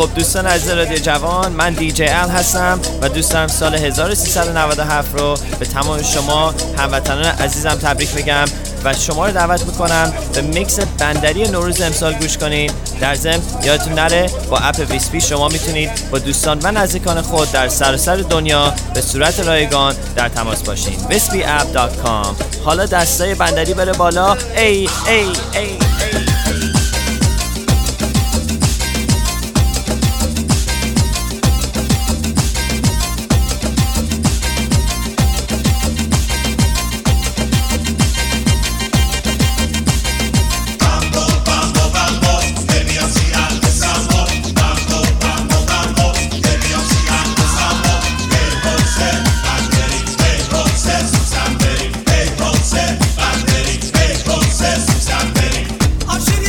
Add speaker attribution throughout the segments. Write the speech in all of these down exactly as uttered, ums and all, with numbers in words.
Speaker 1: خب دوستان عزیز رادیو جوان، من دی جی ال هستم و دوست دارم سال هزار و سیصد و نود و هفت رو به تمام شما هموطنان عزیزم تبریک بگم و شما رو دعوت میکنم به میکس بندری نوروز امسال گوش کنید. در ضمن یادتون نره با اپ ویسپی شما میتونید با دوستان و نزدیکان خود در سراسر دنیا به صورت رایگان در تماس باشین. ویسپی اپ دات کام. حالا دستای بندری بره بالا. ای ای ای ای, ای.
Speaker 2: I'm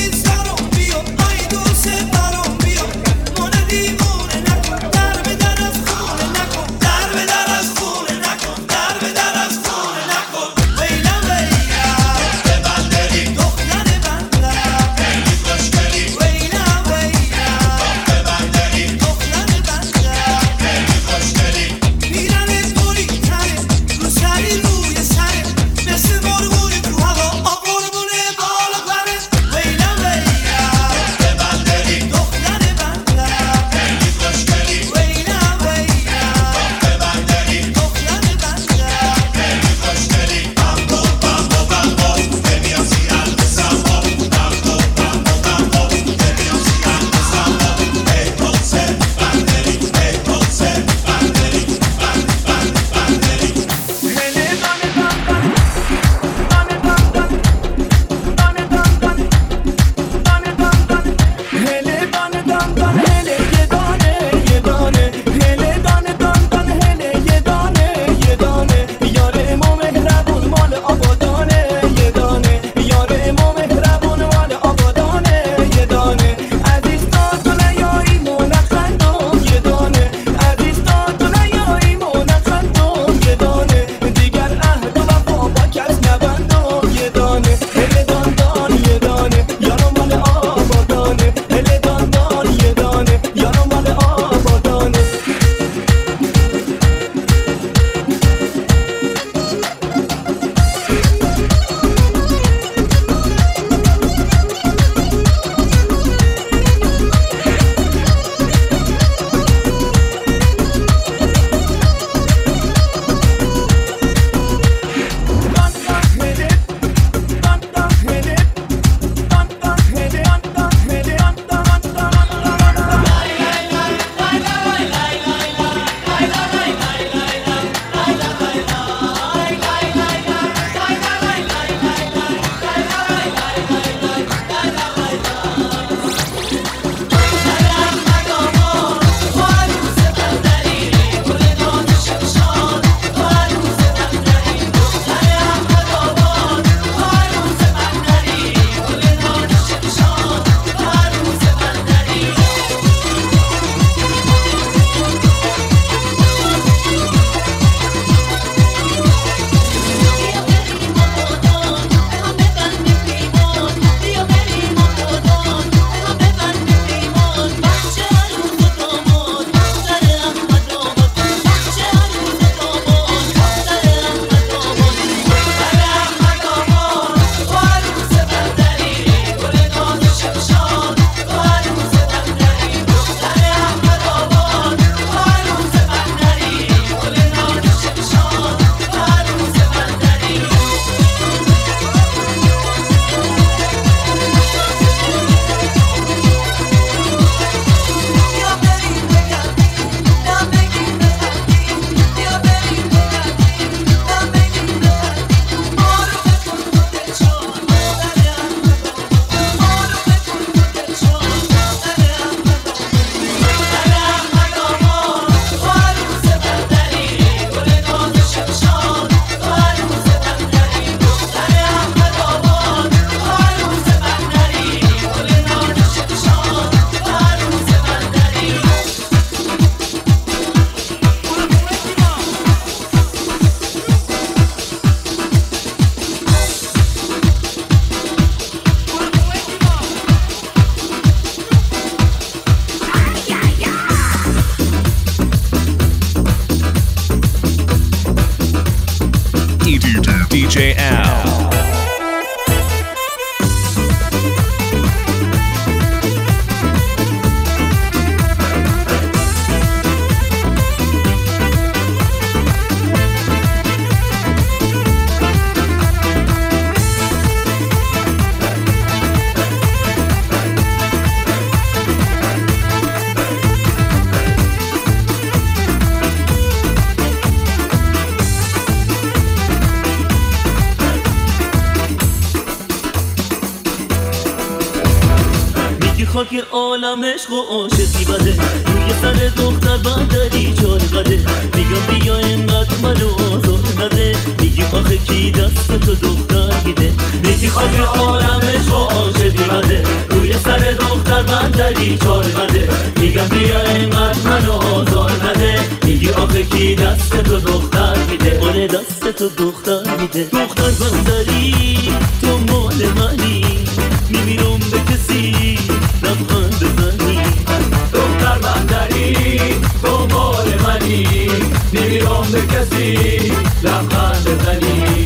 Speaker 2: جی Al.
Speaker 3: خاک عالم عشق و عاشقی بده روی سر دختر بندری چار قده میگم بیا اینقدر منو آزار نده میگی آخه کی دست تو دختر میده میگی خاک عالم عشق و عاشقی بده روی سر دختر بندری چار قده میگم بیا اینقدر منو آزار نده میگی آخه کی دست تو دختر میده اون دست تو دختر میده دختر بندری تو مال منی میمیرم به کسی لبخند بزنی دختر بندری تو مال منی نمیرم به کسی لبخند بزنی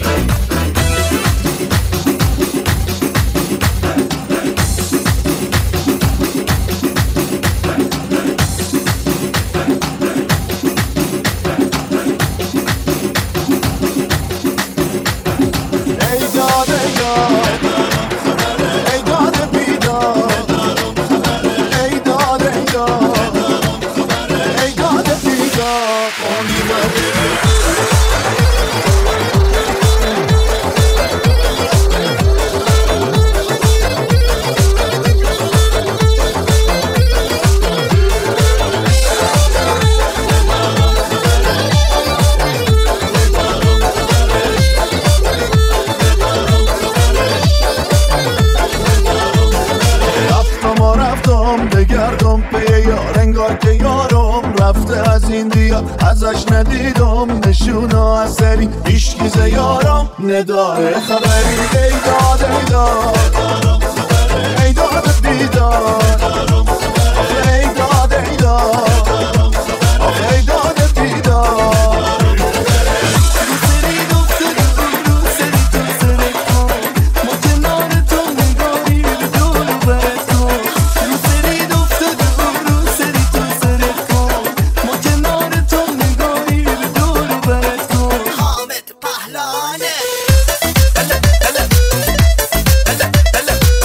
Speaker 4: بگردم به یار انگار که یارم رفته از این دیار ازش ندیدم نشونا از سری هیچکیز یارم نداره خبری ای داد ای داد ای داد بیدار ای داد ای داد ای داد بیدار
Speaker 5: Dale,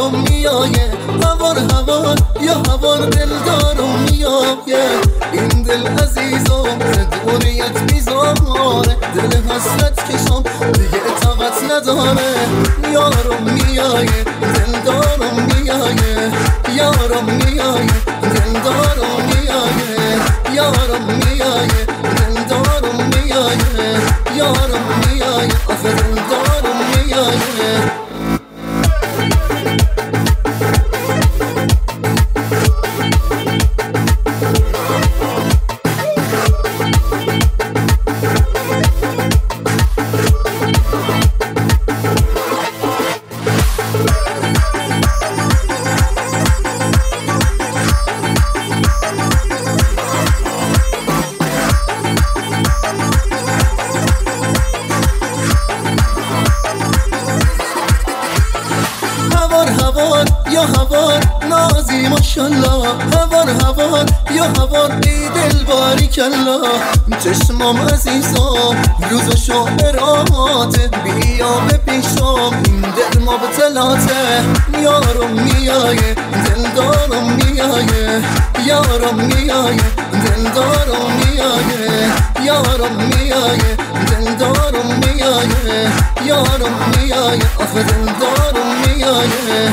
Speaker 2: یارم میایه هوار هوار یا هوار دلدارم میایه این دل عزیزم دنیت میذاره دل حسرت کشم دیگه طاقت نداره یارم میایه دلدارم میایه یارم میایه دلدارم میایه یارم میایه دلدارم میایه یارم میایه آخه دلدارم میایه یا هوار نازی ماشالله هوار هوار یا هوار ای دل باریکالله چشمام عزیزم روز و شب راحته بیا به پیشم این دل مبتلاته یارم میایه دلدارم میایه یارم میایه دلدارم میایه یارم میایه دلدارم میایه یارم میایه آخه دلدارم میایه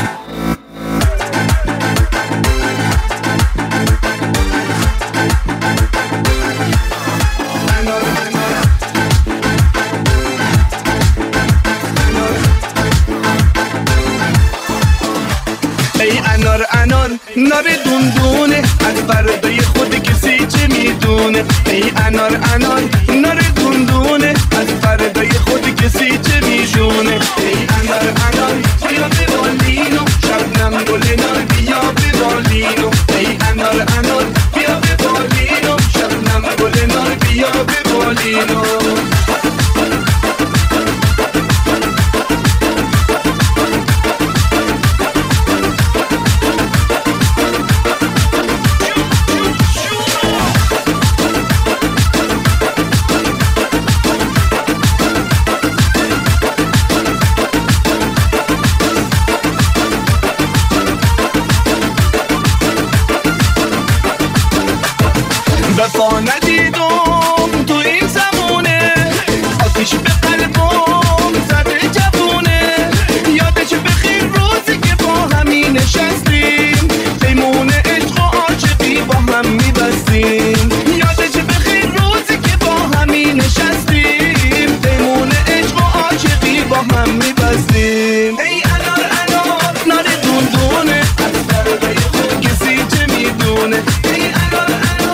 Speaker 5: ای انار انار نار دوندونه از فردای خود کسی چه میدونه ای انار انار نار دوندونه از فردای خود کسی چه میدونه ای انار انار بیا به بالینو شبنم گل نار بیا به بالینو ای انار انار بیا به بالینو شبنم گل نار بیا به بالینو وفا ندیدم تو این زمونه آتیش به قلبم زده جوونه یادش بخیر روزی که با همی نشستیم پیمون عشق و عاشقی با هم میبستیم یادش بخیر روزی که با همی نشستیم پیمون عشق و عاشقی با هم میبستیم ای انار انار نار دوندونه از فردای خود کسی چه میدونه ای انار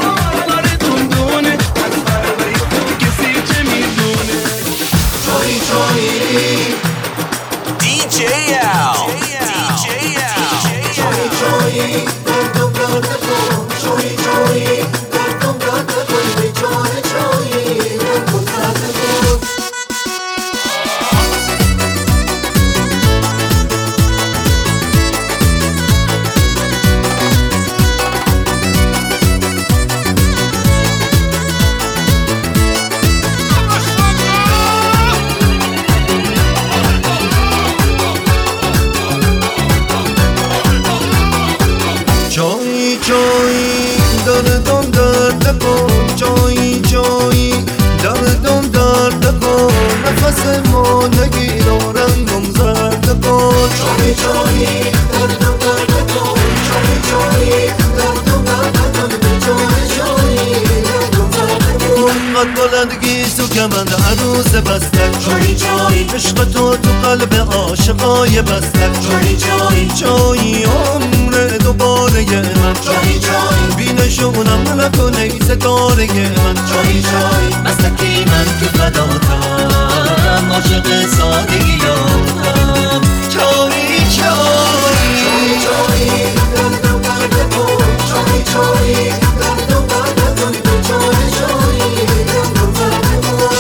Speaker 6: کمند عروس بستک جایی جایی عشق تو تو قلب عاشقای بستک جایی جایی جایی عمر دوباره من جایی جایی بینشونم نکنه ستاره من جایی جایی بستکی من که فداتم عاشق سادگیاتم جایی جایی جایی جایی دردم درد کن جایی جایی دردم درد کن جایی جایی دردم درد کن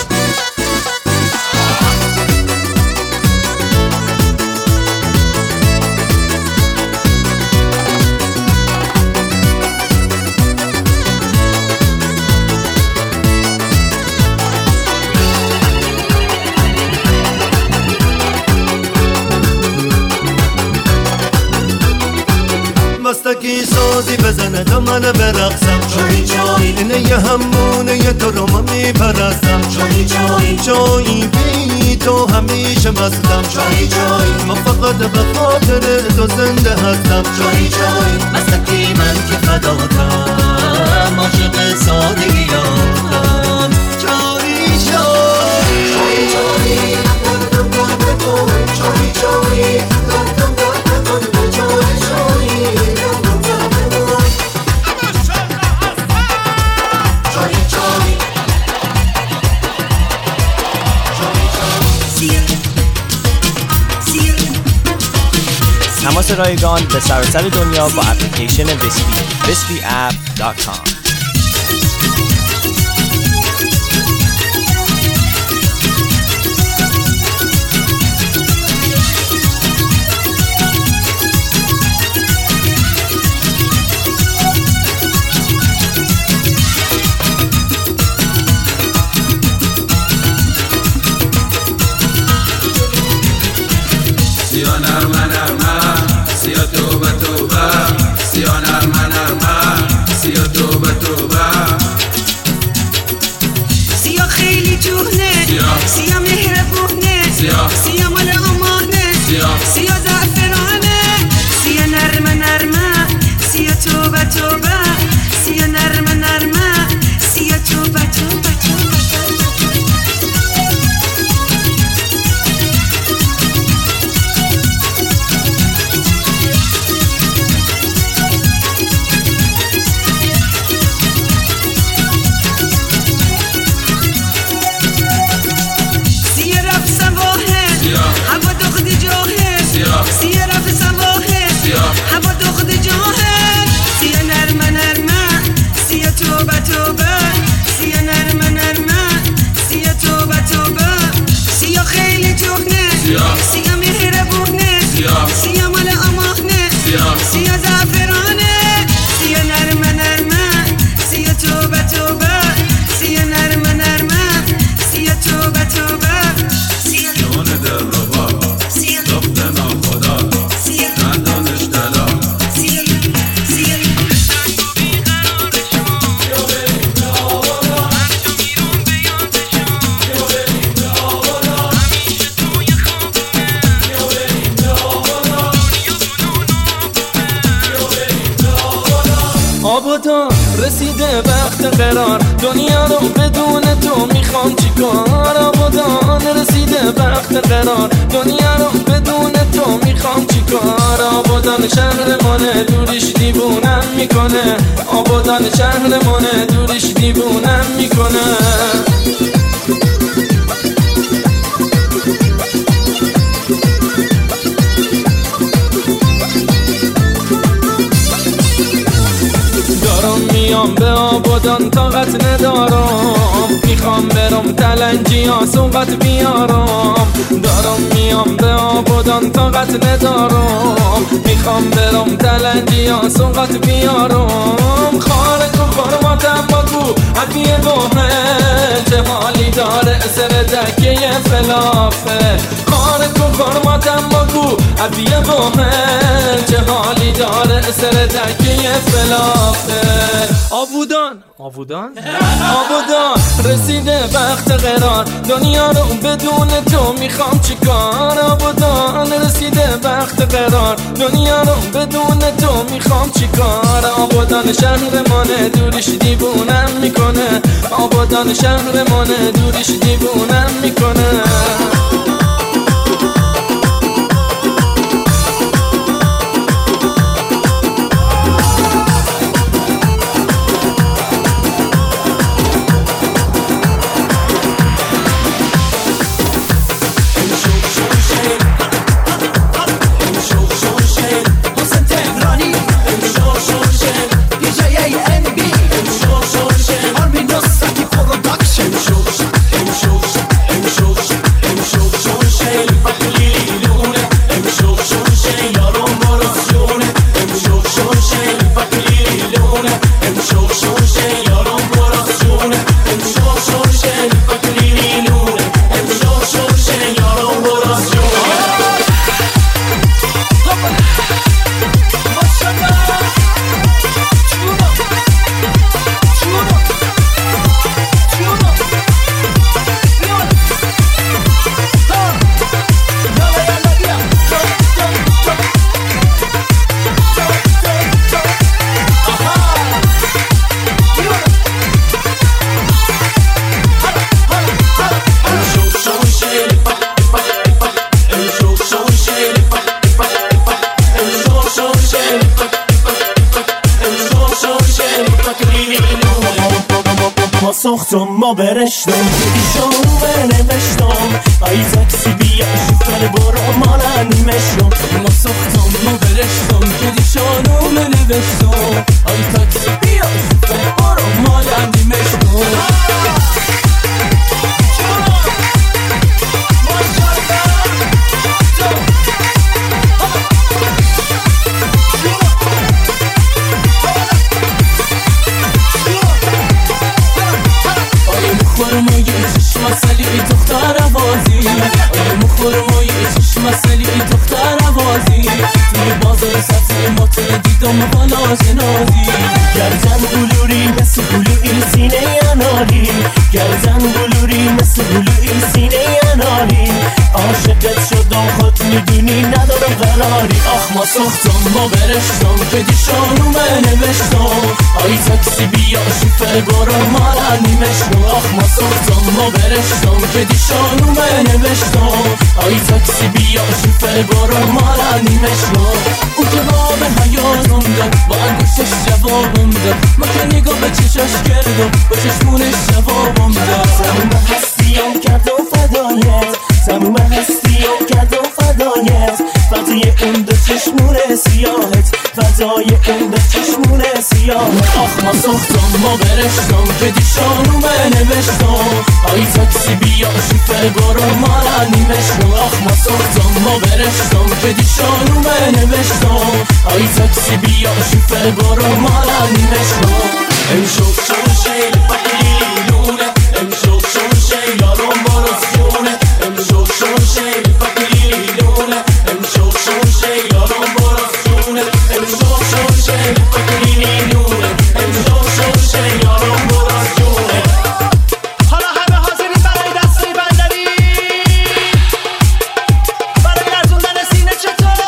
Speaker 6: مستکی سازی بزنه تا من برقصم چایی چایی اینه یه همونه یه تو رو من میپرستم چایی چایی چایی بی تو همیشه مستم چایی چایی من فقط به خاطر تو زنده هستم چایی چایی مستکی من که فداتم عاشق سادگیاتم چایی چایی چایی چایی دردم درد تو چایی چایی دردم درد تو چایی چایی دردم درد تو چایی چایی
Speaker 1: تماس رایگان به سراسر دنیا با اپلیکیشن ویسپی ویسپی اپ دات کام.
Speaker 7: سیا مهربونه سیا مال امانه سیا زعفرانه سیا نرمه نرمه سیا توبه توبه سیا نرمه نرمه سیا توبه توبه توبه سیا رفت سواحل هوا دخت جاهل سیا نرمه نرمه سیا توبه توبه سیا نرمه نرمه سیا توبه توبه سیا خیلی جوهنه سیا مهربونه سیا مال امانه سیا زعفرانه سیا نرمه نرمه سیا توبه توبه سیا نرمه نرمه سیا توبه توبه سیا جان دلربا سیا
Speaker 8: آبادان رسیده وقت قرار دنیا رو بدون تو میخوام چیکار آبادان رسیده وقت قرار دنیا رو بدون تو میخوام چیکار آبادان شهرمانه دوریش دیوونم میکنه آبادان شهرمانه دوریش دیوونم میکنه میام به آبادان طاقت ندارم میخوام برم تلنجیا سوقت بیارم دارم میام به آبادان طاقت ندارم میخوام برم تلنجیا سوقت بیارم خارق و خرماتم بگو عدیه بومه چه حالی داره سر دکه فلافه خارق و خرماتم بگو عدیه بومه چه حالی داره سر دکه فلافه آبودان آبودان آبودان رسیده وقت قرار دنیا رو بدون تو میخوام چیکار آبودان رسیده وقت قرار دنیا رو بدون تو میخوام چیکار آبادان شهرمانه دوریش دیوونم میکنه آبادان شهرمانه دوریش دیوونم میکنه
Speaker 2: Production.
Speaker 3: ما سختم ما برشتم دیشانو بنوشتم ای تاکسی بیا شفر برو مالا نیمشتم ما سختم ما برشتم دیشانو بنوشتم ای تاکسی بیا شفر برو مالا نیمشتم خورمای چشم مسئله دختر عوازی آیا مخورمای چشم مسئله دختر عوازی توی بازار سبزی ماتر دیدم بالا جنازی گردن بلوری مثل بلوی سینه انالی گردن بلوری مثل بلوی سینه انالی عاشقت شدم خود میدونی ندارم قراری آخ ما سختم ما برشتم که دیشانو بنوشتم ای تاکسی بیا شفر برو مالا نیمشتم آخ ما سختم ما برشتم که دیشانو بنوشتم ای تاکسی بیا شفر برو مالا نیمشتم او جواب حیاتم داد با انگوشش جوابم داد ما که نگاه به چشاش کردم با چشمونش جوابم داد تموم هستیم کردم فدایت تموم هستیم کردم فدایت فدای اون دو چشمون سیاهت فدای اون دو چشمون سیاهت آخ ما سختم ما برشتم که دیشانو بنوشتم ای تاکسی بیا شفر برو مالا نیمشتم آخ ما سختم ما برشتم که دیشانو بنوشتم ای تاکسی بیا شفر برو مالا نیمشتم امشب شو شیل بقیلونه امشب شو شیل آرام برسونه امشب شو شیل بقیلونه امشب شو شیل آرام برسونه امشب شو شیل بقیلونه امشب شو شیل آرام برسونه حالا همه حاضرین برای دستی بندری برای لرزوندن سینه چطور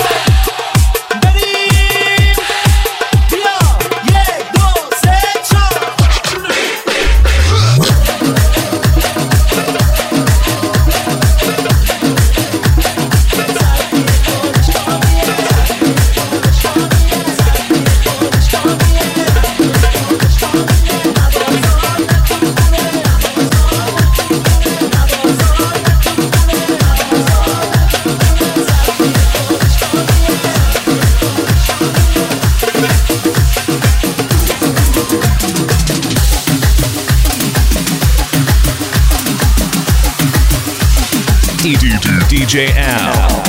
Speaker 3: بریم بیا یک دو سه چهار
Speaker 9: D J Al.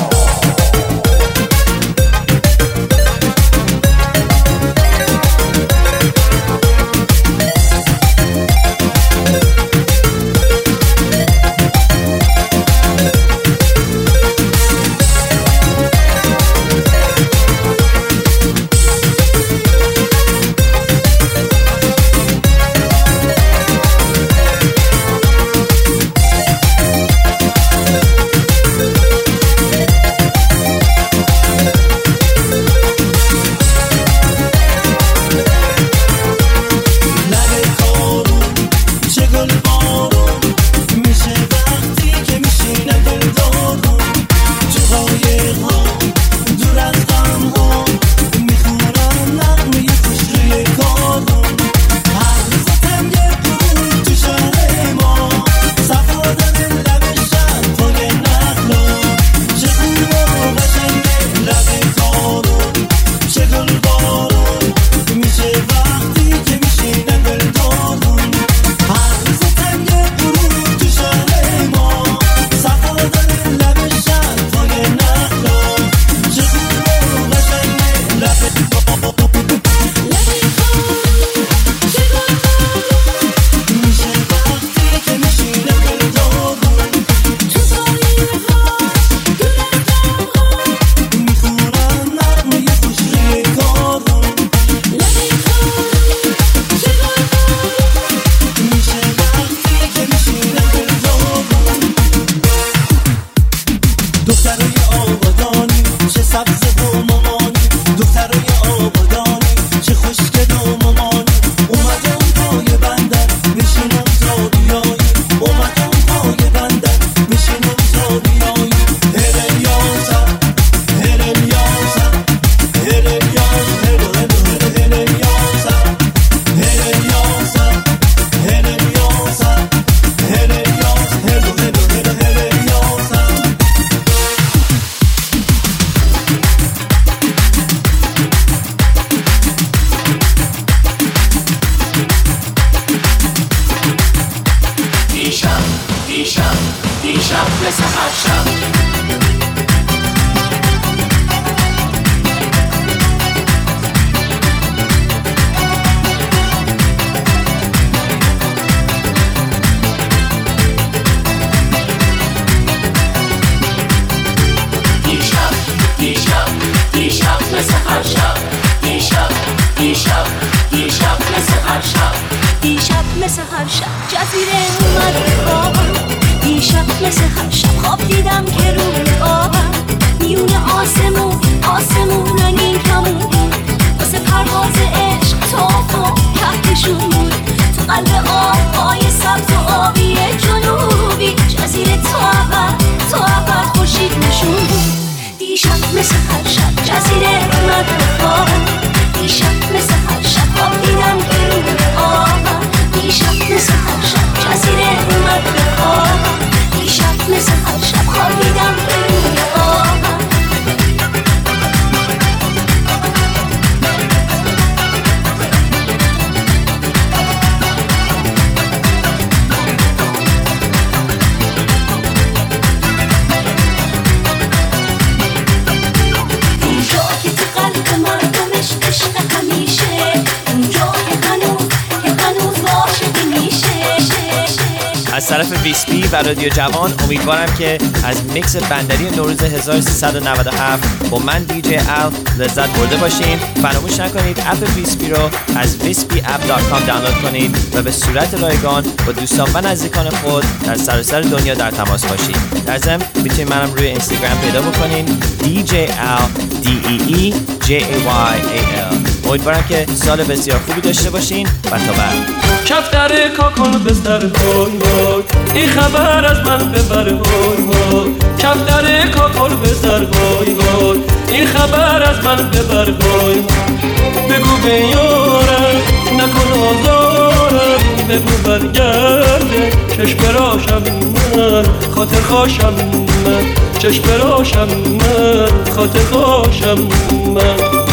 Speaker 1: اپ ویسپی و رادیو جوان. امیدوارم که از میکس بندری نوروز هزار و سیصد و نود و هفت با من دی جی ال لذت برده باشین. فراموش نکنید اپ ویسپی رو از ویسپی اپ دات کام دانلود کنید و به صورت رایگان با دوستان و نزدیکان خود در سراسر دنیا در تماس باشید. در ضمن میتونید منم روی اینستاگرام پیدا بکنین دی جی ال دی ای ای جی ای وای ای ال. امیدوارم که سال بسیار خوبی داشته باشین و تا بعد.
Speaker 8: کفتر کاکل بستر های های این خبر از من ببر های های. کفتر کاکل بستر های های این خبر از من ببر های. بگو به یارم نکن آزارم، بگو برگرده چشم براشم من خاطر خوشم من، چشم براشم من خاطر خوشم من.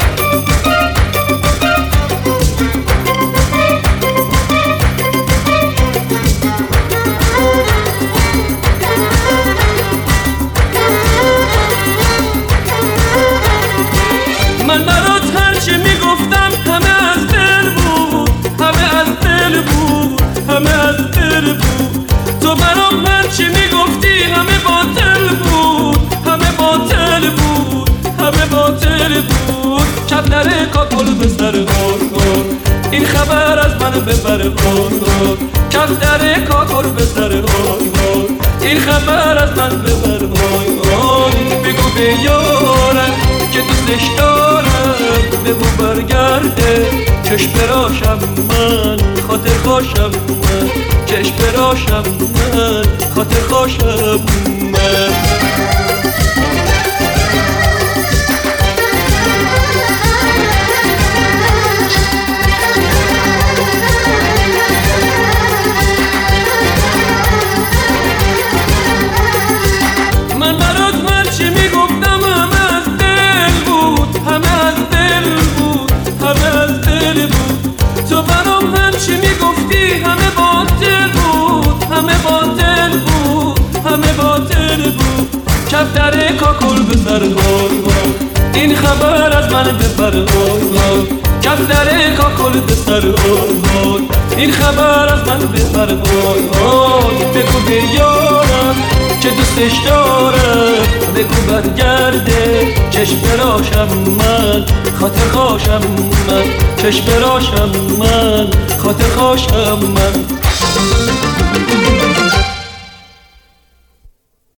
Speaker 8: من برات هرچی میگفتم همه از دل بود، همه از دل بود، همه از دل بود. تو برام هرچی میگفتی همه باطل بود، همه باطل بود، همه باطل بود. کفتر کاکل به سر غار، این خبر از من ببر غار. کفتر کاکل به سر غار، این خبر از من ببر غار. بگو به یارم که دوستش دارم، بگو برگرده چشم براشم من خاطر خوشم من، چشم براشم من خاطر خوشم من. من برات هرچی میگفتم همه از دل بود، همه از دل بود، همه از دل بود. تو برام هرچی میگفتی همه باطل بود، همه باطل بود، همه باطل بود. کفتر کاکل به سر غار، این خبر از من ببر غار. کفتر کاکل به سر غار، این خبر از من ببر غار. بگو به یارم که دوستش دارم، بگو برگرده چشم براشم من خاطر خوشم من، چشم براشم من خاطر خوشم من.